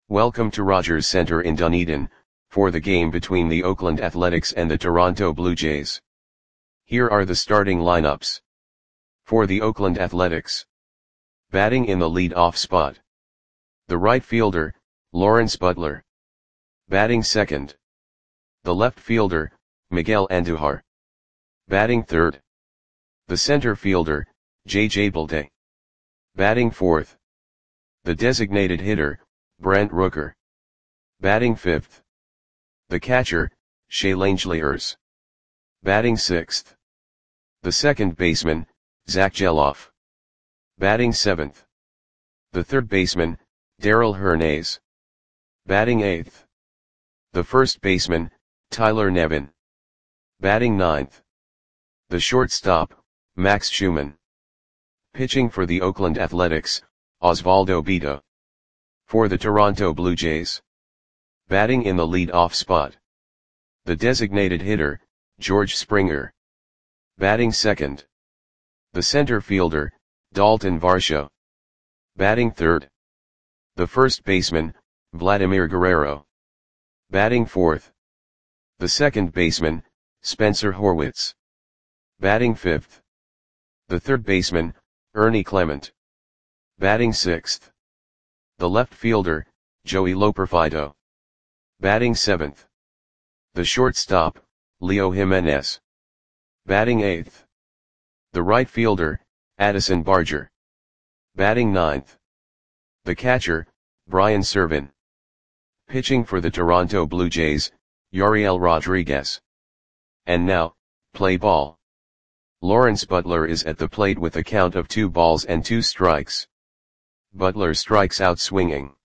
Welcome to Rogers Center in Dunedin, for the game between the Oakland Athletics and the Toronto Blue Jays. Here are the starting lineups. For the Oakland Athletics. Batting in the lead-off spot. The right fielder, Lawrence Butler. Batting second. The left fielder, Miguel Andujar. Batting third. The center fielder, J.J. Bleday. Batting fourth. The designated hitter, Brent Rooker. Batting fifth. The catcher, Shea Langeliers. Batting sixth. The second baseman, Zack Gelof. Batting seventh. The third baseman, Darell Hernaiz. Batting eighth. The first baseman, Tyler Nevin. Batting ninth. The shortstop, Max Schumann. Pitching for the Oakland Athletics, Osvaldo Bido. For the Toronto Blue Jays. Batting in the lead-off spot. The designated hitter, George Springer. Batting second. The center fielder, Dalton Varsho. Batting third. The first baseman, Vladimir Guerrero. Batting fourth. The second baseman, Spencer Horwitz. Batting fifth. The third baseman, Ernie Clement. Batting sixth. The left fielder, Joey Loperfido. Batting seventh. The shortstop, Leo Jimenez. Batting eighth. The right fielder, Addison Barger. Batting ninth. The catcher, Brian Serven. Pitching for the Toronto Blue Jays, Yariel Rodriguez. And now, play ball. Lawrence Butler is at the plate with a count of 2-2. Butler strikes out swinging.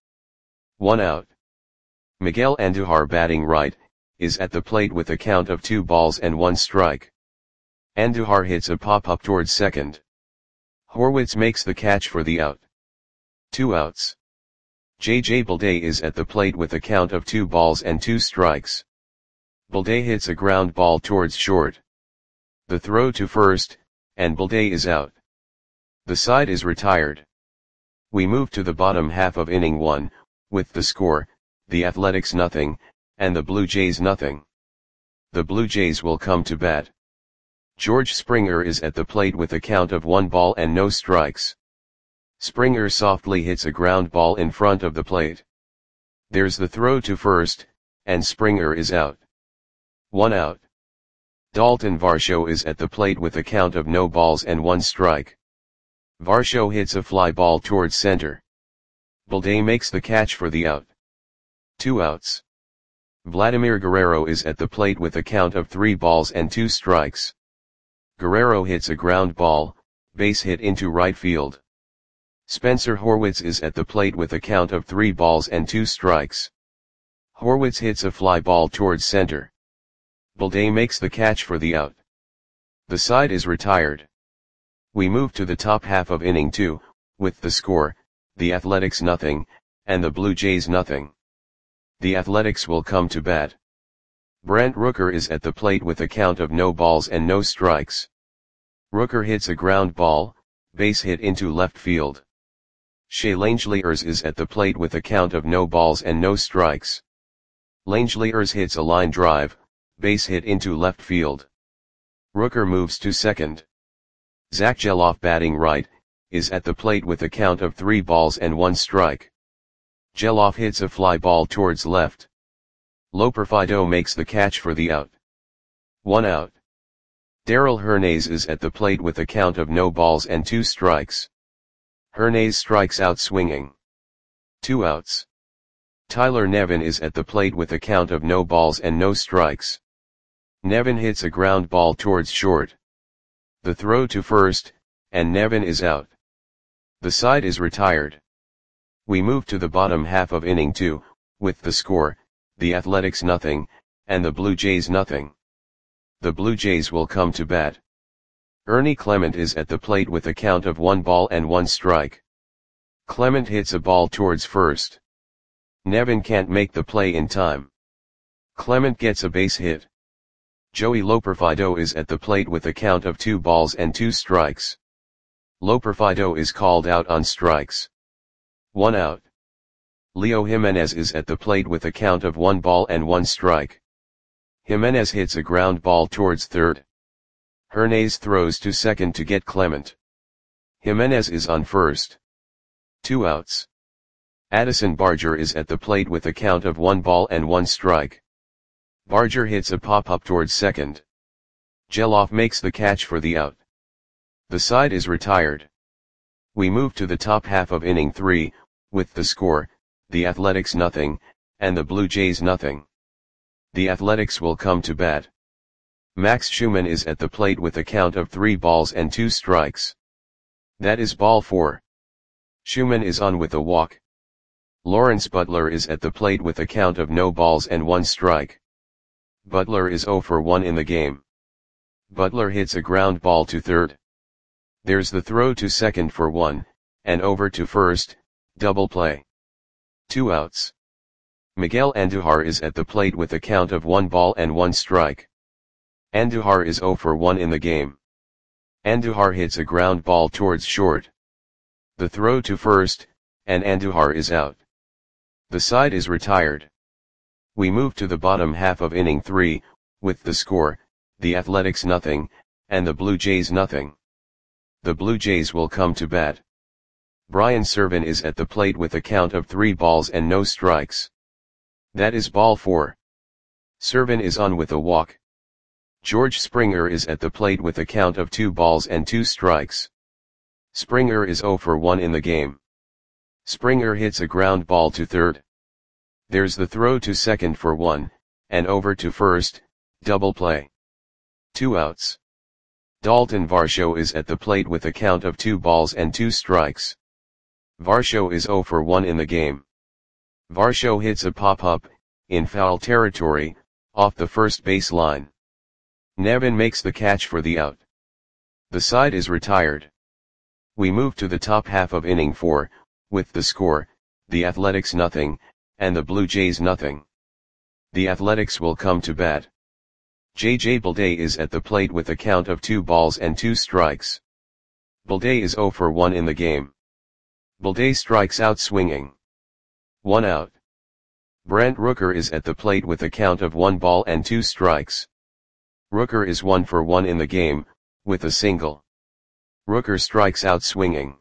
1 out. Miguel Andujar batting right, is at the plate with a count of 2-1. Andujar hits a pop-up towards second. Horwitz makes the catch for the out. 2 outs. J.J. Bleday is at the plate with a count of 2-2. Bleday hits a ground ball towards short. The throw to first, and Bleday is out. The side is retired. We move to the bottom half of inning 1, with the score, the Athletics 0, and the Blue Jays 0. The Blue Jays will come to bat. George Springer is at the plate with a count of 1-0. Springer softly hits a ground ball in front of the plate. There's the throw to first, and Springer is out. 1 out. Dalton Varsho is at the plate with a count of 0-1. Varsho hits a fly ball towards center. Bleday makes the catch for the out. 2 outs. Vladimir Guerrero is at the plate with a count of 3-2. Guerrero hits a ground ball, base hit into right field. Spencer Horwitz is at the plate with a count of 3-2. Horwitz hits a fly ball towards center. Bleday makes the catch for the out. The side is retired. We move to the top half of inning 2, with the score, the Athletics 0, and the Blue Jays 0. The Athletics will come to bat. Brent Rooker is at the plate with a count of 0-0. Rooker hits a ground ball, base hit into left field. Shea Langeliers is at the plate with a count of 0-0. Langeliers hits a line drive, base hit into left field. Rooker moves to second. Zack Gelof batting right, is at the plate with a count of 3-1. Gelof hits a fly ball towards left. Loperfido makes the catch for the out. 1 out. Darell Hernaiz is at the plate with a count of 0-2. Hernaiz strikes out swinging. 2 outs. Tyler Nevin is at the plate with a count of 0-0. Nevin hits a ground ball towards short. The throw to first, and Nevin is out. The side is retired. We move to the bottom half of inning 2, with the score, the Athletics 0, and the Blue Jays 0. The Blue Jays will come to bat. Ernie Clement is at the plate with a count of 1-1. Clement hits a ball towards first. Nevin can't make the play in time. Clement gets a base hit. Joey Loperfido is at the plate with a count of 2-2. Loperfido is called out on strikes. 1 out. Leo Jimenez is at the plate with a count of 1 ball and 1 strike. Jimenez hits a ground ball towards third. Hernandez throws to second to get Clement. Jimenez is on first. 2 outs. Addison Barger is at the plate with a count of 1 ball and 1 strike. Barger hits a pop-up towards second. Geloff makes the catch for the out. The side is retired. We move to the top half of inning 3, with the score, the Athletics nothing, and the Blue Jays nothing. The Athletics will come to bat. Max Schumann is at the plate with a count of 3 balls and 2 strikes. That is ball 4. Schumann is on with a walk. Lawrence Butler is at the plate with a count of no balls and 1 strike. Butler is 0 for 1 in the game. Butler hits a ground ball to third. There's the throw to second for 1, and over to first, double play. 2 outs. Miguel Andujar is at the plate with a count of 1 ball and 1 strike. Andujar is 0 for 1 in the game. Andujar hits a ground ball towards short. The throw to first, and Andujar is out. The side is retired. We move to the bottom half of inning 3, with the score, the Athletics nothing, and the Blue Jays nothing. The Blue Jays will come to bat. Brian Serven is at the plate with a count of 3 balls and no strikes. That is ball 4. Serven is on with a walk. George Springer is at the plate with a count of 2 balls and 2 strikes. Springer is 0 for 1 in the game. Springer hits a ground ball to third. There's the throw to second for 1, and over to first, double play. 2 outs. Dalton Varsho is at the plate with a count of 2 balls and 2 strikes. Varsho is 0 for 1 in the game. Varsho hits a pop-up, in foul territory, off the first base line. Nevin makes the catch for the out. The side is retired. We move to the top half of inning 4, with the score, the Athletics nothing, and the Blue Jays nothing. The Athletics will come to bat. J.J. Bleday is at the plate with a count of 2 balls and 2 strikes. Bleday is 0 for 1 in the game. Bleday strikes out swinging. 1 out. Brent Rooker is at the plate with a count of 1 ball and 2 strikes. Rooker is 1 for 1 in the game, with a single. Rooker strikes out swinging.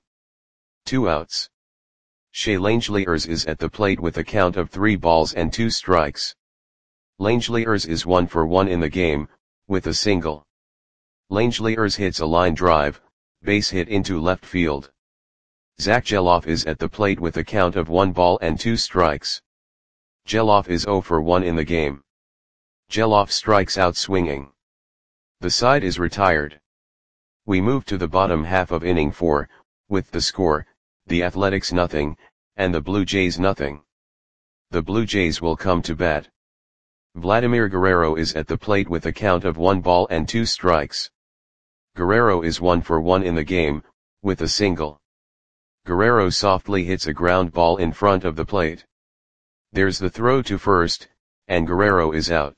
2 outs. Shea Langeliers is at the plate with a count of 3 balls and 2 strikes. Langeliers is 1 for 1 in the game, with a single. Langeliers hits a line drive, base hit into left field. Zach Geloff is at the plate with a count of 1 ball and 2 strikes. Geloff is 0 for 1 in the game. Geloff strikes out swinging. The side is retired. We move to the bottom half of inning 4, with the score, the Athletics nothing, and the Blue Jays nothing. The Blue Jays will come to bat. Vladimir Guerrero is at the plate with a count of 1 ball and 2 strikes. Guerrero is 1 for 1 in the game, with a single. Guerrero softly hits a ground ball in front of the plate. There's the throw to first, and Guerrero is out.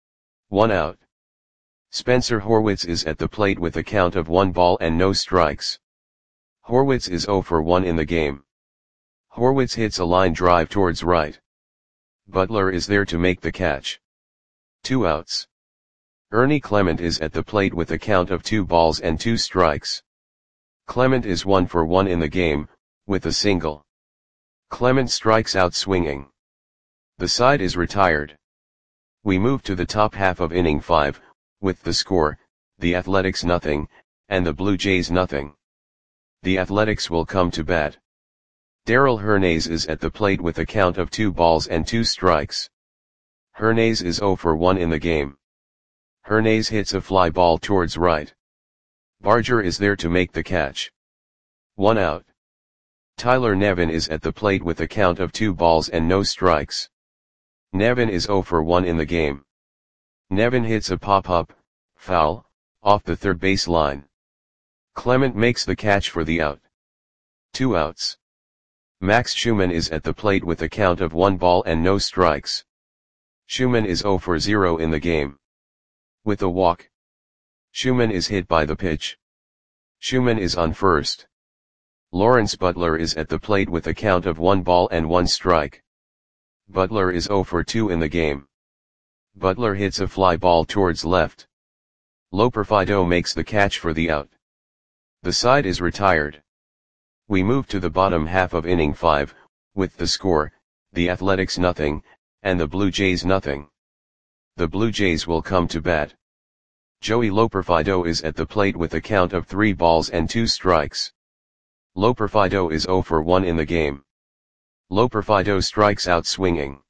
1 out. Spencer Horwitz is at the plate with a count of 1 ball and no strikes. Horwitz is 0 for 1 in the game. Horwitz hits a line drive towards right. Butler is there to make the catch. 2 outs. Ernie Clement is at the plate with a count of 2 balls and 2 strikes. Clement is 1 for 1 in the game, with a single. Clement strikes out swinging. The side is retired. We move to the top half of inning 5, with the score, the Athletics nothing, and the Blue Jays nothing. The Athletics will come to bat. Darrell Hernandez is at the plate with a count of 2 balls and 2 strikes. Hernandez is 0 for 1 in the game. Hernandez hits a fly ball towards right. Barger is there to make the catch. 1 out. Tyler Nevin is at the plate with a count of 2 balls and no strikes. Nevin is 0 for 1 in the game. Nevin hits a pop-up, foul, off the third base line. Clement makes the catch for the out. 2 outs. Max Schumann is at the plate with a count of 1 ball and no strikes. Schumann is 0 for 0 in the game. With a walk. Schumann is hit by the pitch. Schumann is on first. Lawrence Butler is at the plate with a count of 1 ball and 1 strike. Butler is 0 for 2 in the game. Butler hits a fly ball towards left. Loperfido makes the catch for the out. The side is retired. We move to the bottom half of inning 5, with the score, the Athletics nothing, and the Blue Jays nothing. The Blue Jays will come to bat. Joey Loperfido is at the plate with a count of 3 balls and 2 strikes. Loperfido is 0 for 1 in the game. Loperfido strikes out swinging.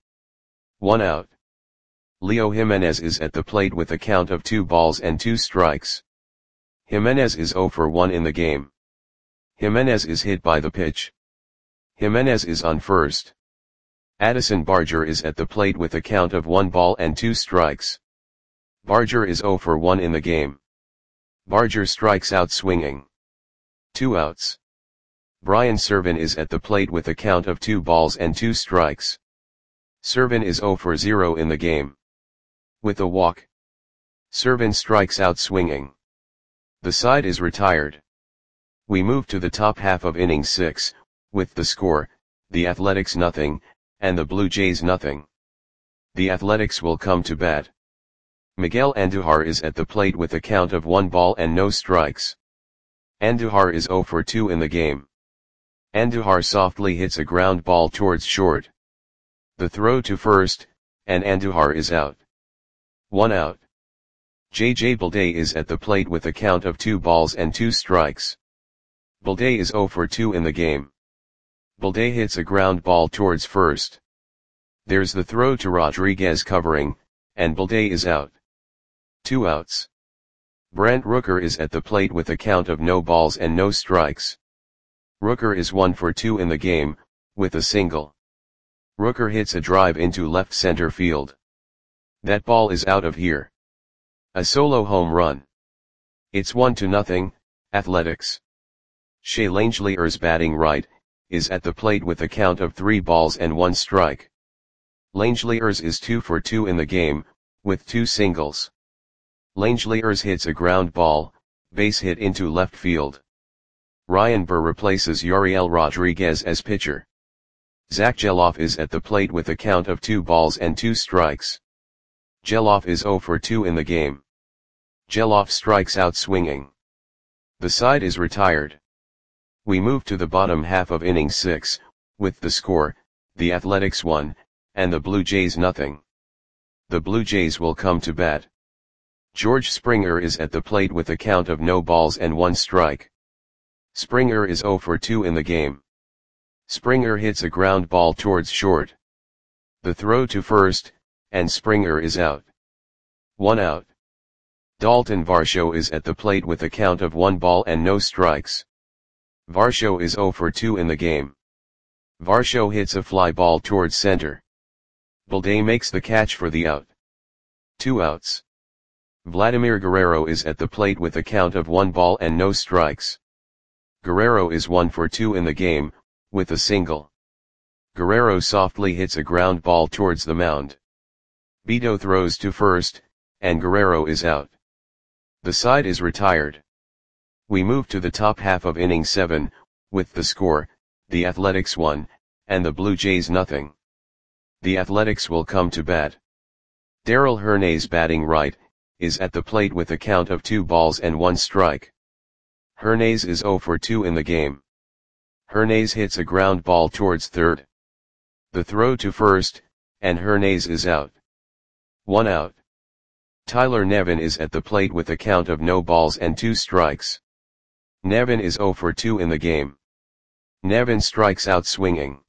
1 out. Leo Jimenez is at the plate with a count of 2 balls and 2 strikes. Jimenez is 0 for 1 in the game. Jimenez is hit by the pitch. Jimenez is on first. Addison Barger is at the plate with a count of 1 ball and 2 strikes. Barger is 0 for 1 in the game. Barger strikes out swinging. 2 outs. Brian Serven is at the plate with a count of 2 balls and 2 strikes. Serven is 0 for 0 in the game. With a walk. Serven strikes out swinging. The side is retired. We move to the top half of inning 6, with the score, the Athletics nothing, and the Blue Jays nothing. The Athletics will come to bat. Miguel Andujar is at the plate with a count of 1 ball and no strikes. Andujar is 0 for 2 in the game. Andujar softly hits a ground ball towards short. The throw to first, and Andujar is out. 1 out. J.J. Bleday is at the plate with a count of 2 balls and 2 strikes. Bleday is 0 for 2 in the game. Bleday hits a ground ball towards first. There's the throw to Rodriguez covering, and Bleday is out. 2 outs. Brent Rooker is at the plate with a count of no balls and no strikes. Rooker is 1 for 2 in the game, with a single. Rooker hits a drive into left center field. That ball is out of here. A solo home run. It's 1-0, Athletics. Shea Langeliers batting right, is at the plate with a count of 3 balls and 1 strike. Langeliers is 2 for 2 in the game, with 2 singles. Langeliers hits a ground ball, base hit into left field. Ryan Burr replaces Yariel Rodriguez as pitcher. Zach Geloff is at the plate with a count of 2 balls and 2 strikes. Geloff is 0 for 2 in the game. Geloff strikes out swinging. The side is retired. We move to the bottom half of inning 6, with the score, the Athletics 1, and the Blue Jays nothing. The Blue Jays will come to bat. George Springer is at the plate with a count of no balls and 1 strike. Springer is 0 for 2 in the game. Springer hits a ground ball towards short. The throw to first, and Springer is out. 1 out. Dalton Varsho is at the plate with a count of 1 ball and no strikes. Varsho is 0 for 2 in the game. Varsho hits a fly ball towards center. Bleday makes the catch for the out. 2 outs. Vladimir Guerrero is at the plate with a count of 1 ball and no strikes. Guerrero is 1 for 2 in the game, with a single. Guerrero softly hits a ground ball towards the mound. Beto throws to first, and Guerrero is out. The side is retired. We move to the top half of inning 7, with the score, the Athletics 1, and the Blue Jays nothing. The Athletics will come to bat. Darrell Hernaiz batting right, is at the plate with a count of 2 balls and 1 strike. Hernaiz is 0 for 2 in the game. Hernaiz hits a ground ball towards third. The throw to first, and Hernaiz is out. 1 out. Tyler Nevin is at the plate with a count of no balls and 2 strikes. Nevin is 0 for 2 in the game. Nevin strikes out swinging.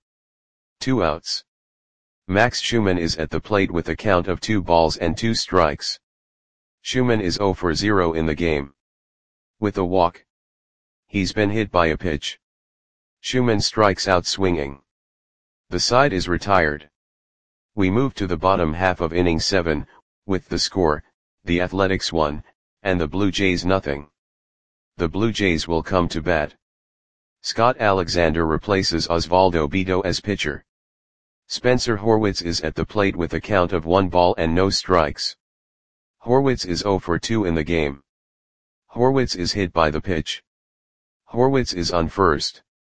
2 outs. Max Schumann is at the plate with a count of 2 balls and 2 strikes. Schumann is 0 for 0 in the game. With a walk. He's been hit by a pitch. Schumann strikes out swinging. The side is retired. We move to the bottom half of inning 7, with the score, the Athletics 1, and the Blue Jays nothing. The Blue Jays will come to bat. Scott Alexander replaces Osvaldo Beto as pitcher. Spencer Horwitz is at the plate with a count of 1 ball and no strikes. Horwitz is 0 for 2 in the game. Horwitz is hit by the pitch. Horwitz is on first.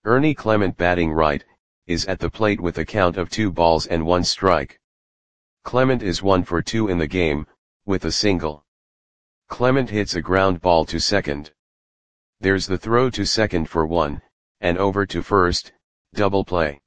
Ernie Clement batting right, is at the plate with a count of 2 balls and 1 strike. Clement is 1 for 2 in the game, with a single. Clement hits a ground ball to second. There's the throw to second for 1, and over to first, double play.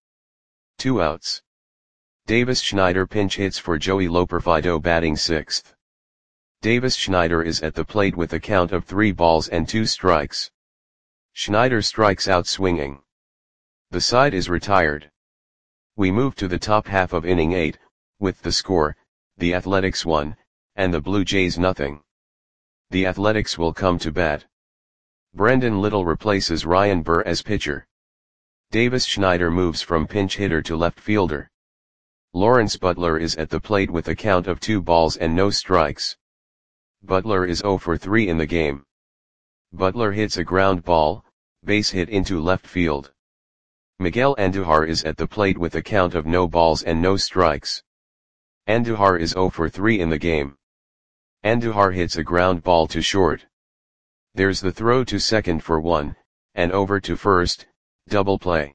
2 outs. Davis Schneider pinch hits for Joey Loperfido batting 6th. Davis Schneider is at the plate with a count of 3 balls and 2 strikes. Schneider strikes out swinging. The side is retired. We move to the top half of inning 8, with the score, the Athletics 1, and the Blue Jays 0. The Athletics will come to bat. Brendan Little replaces Ryan Burr as pitcher. Davis Schneider moves from pinch hitter to left fielder. Lawrence Butler is at the plate with a count of 2 balls and no strikes. Butler is 0 for 3 in the game. Butler hits a ground ball, base hit into left field. Miguel Andujar is at the plate with a count of no balls and no strikes. Andujar is 0 for 3 in the game. Andujar hits a ground ball to short. There's the throw to second for 1, and over to first, double play.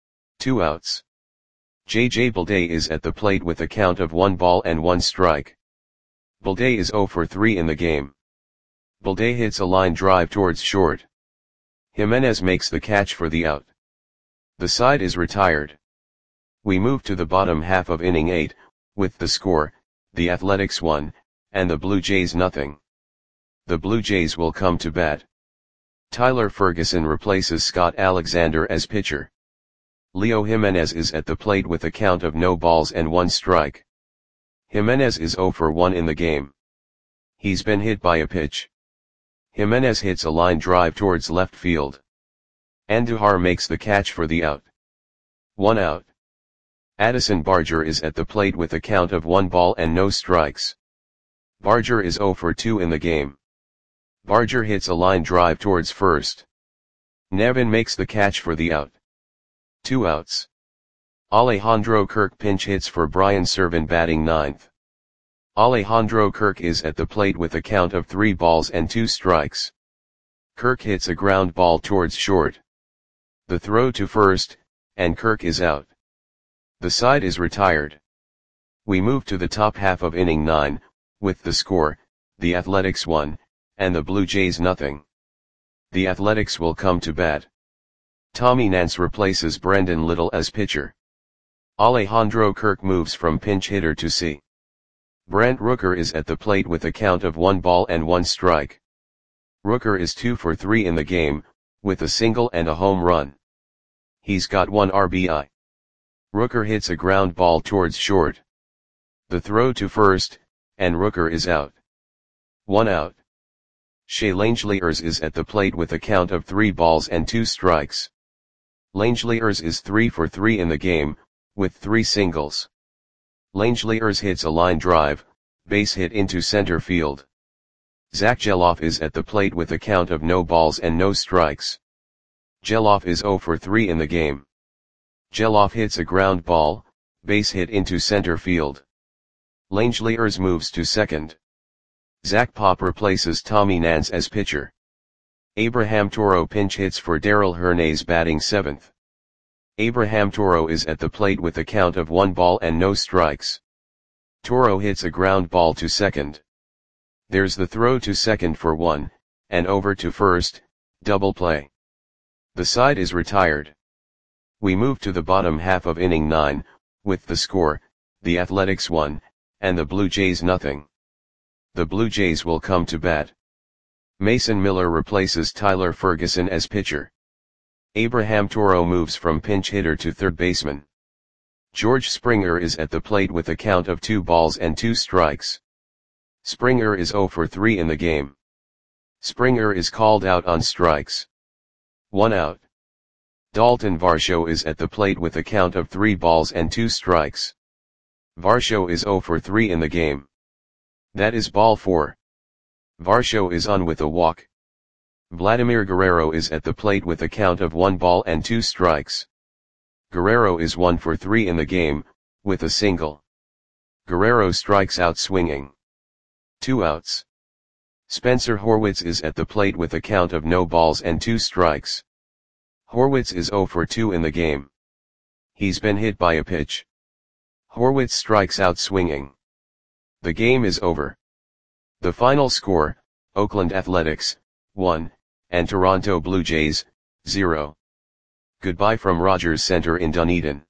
2 outs. J.J. Bleday is at the plate with a count of 1 ball and 1 strike. Bleday is 0 for 3 in the game. Bleday hits a line drive towards short. Jimenez makes the catch for the out. The side is retired. We move to the bottom half of inning 8, with the score, the Athletics 1, and the Blue Jays 0. The Blue Jays will come to bat. Tyler Ferguson replaces Scott Alexander as pitcher. Leo Jimenez is at the plate with a count of no balls and 1 strike. Jimenez is 0 for 1 in the game. He's been hit by a pitch. Jimenez hits a line drive towards left field. Andujar makes the catch for the out. 1 out. Addison Barger is at the plate with a count of 1 ball and no strikes. Barger is 0 for 2 in the game. Barger hits a line drive towards first. Nevin makes the catch for the out. 2 outs. Alejandro Kirk pinch hits for Brian Serven batting 9th. Alejandro Kirk is at the plate with a count of 3 balls and 2 strikes. Kirk hits a ground ball towards short. The throw to first, and Kirk is out. The side is retired. We move to the top half of inning 9, with the score, the Athletics 1, and the Blue Jays 0. The Athletics will come to bat. Tommy Nance replaces Brendan Little as pitcher. Alejandro Kirk moves from pinch hitter to C. Brent Rooker is at the plate with a count of 1 ball and 1 strike. Rooker is 2 for 3 in the game, with a single and a home run. He's got 1 RBI. Rooker hits a ground ball towards short. The throw to first, and Rooker is out. 1 out. Shea Langeliers is at the plate with a count of 3 balls and 2 strikes. Langeliers is 3 for 3 in the game, with 3 singles. Langeliers hits a line drive, base hit into center field. Zach Geloff is at the plate with a count of no balls and no strikes. Geloff is 0 for 3 in the game. Geloff hits a ground ball, base hit into center field. Langeliers moves to second. Zach Pop replaces Tommy Nance as pitcher. Abraham Toro pinch hits for Darrell Hernandez batting 7th. Abraham Toro is at the plate with a count of 1 ball and no strikes. Toro hits a ground ball to second. There's the throw to second for 1, and over to first, double play. The side is retired. We move to the bottom half of inning 9, with the score, the Athletics 1, and the Blue Jays 0. The Blue Jays will come to bat. Mason Miller replaces Tyler Ferguson as pitcher. Abraham Toro moves from pinch hitter to third baseman. George Springer is at the plate with a count of 2 balls and 2 strikes. Springer is 0 for 3 in the game. Springer is called out on strikes. 1 out. Dalton Varsho is at the plate with a count of 3 balls and 2 strikes. Varsho is 0 for 3 in the game. That is ball 4. Varsho is on with a walk. Vladimir Guerrero is at the plate with a count of 1 ball and 2 strikes. Guerrero is 1 for 3 in the game, with a single. Guerrero strikes out swinging. 2 outs. Spencer Horwitz is at the plate with a count of no balls and 2 strikes. Horwitz is 0 for 2 in the game. He's been hit by a pitch. Horwitz strikes out swinging. The game is over. The final score, Oakland Athletics, 1, and Toronto Blue Jays, 0. Goodbye from Rogers Center in Dunedin.